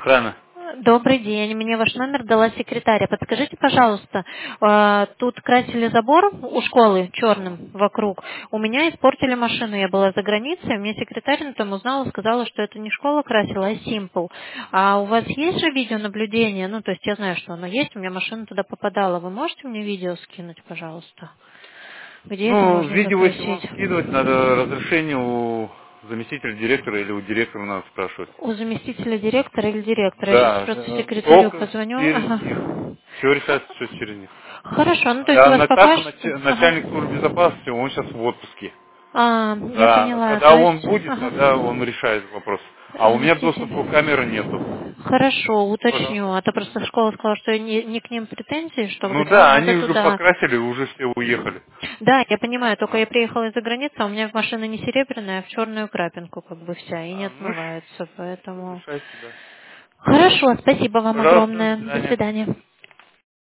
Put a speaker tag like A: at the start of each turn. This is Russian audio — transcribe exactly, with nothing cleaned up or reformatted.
A: охрана.
B: Добрый день, мне ваш номер дала секретаря. Подскажите, пожалуйста, э, тут красили забор у школы черным вокруг. У меня испортили машину, я была за границей, мне секретарь там узнала, сказала, что это не школа красила, а Simple. А у вас есть же видеонаблюдение? Ну, то есть я знаю, что оно есть, у меня машина туда попадала. Вы можете мне видео скинуть, пожалуйста? Где это
A: Ну,
B: можно
A: видео, если вам
B: запросить?
A: скидывать, надо разрешение у заместителя директора или у директора надо спрашивать.
B: У заместителя директора или директора? Я сейчас
A: Да,
B: просто
A: э,
B: секретарю
A: только
B: позвоню.
A: через них.
B: Ага.
A: Все решается все через них.
B: Хорошо, ну то есть у
A: А
B: вас
A: Наташа,
B: пока
A: нач-
B: что... Ага.
A: начальник службы безопасности, он сейчас в отпуске.
B: А, я
A: Да,
B: поняла,
A: когда
B: то
A: он
B: есть...
A: будет,
B: Ага.
A: тогда он решает вопрос. А у меня доступа к камере нету.
B: Заместитель. Хорошо, уточню.
A: Пожалуйста.
B: А то просто школа сказала, что не, не к ним претензии, что
A: Ну
B: говорит, вам
A: да, они
B: надо
A: уже
B: туда.
A: покрасили, уже все уехали.
B: Да, я понимаю, только
A: А,
B: я приехала из-за границы, а у меня машина не серебряная, а в черную крапинку как бы вся, и не
A: а, ну,
B: отмывается, поэтому...
A: решайте, да.
B: Хорошо, спасибо вам
A: Пожалуйста, до
B: огромное. До
A: свидания.
B: свидания.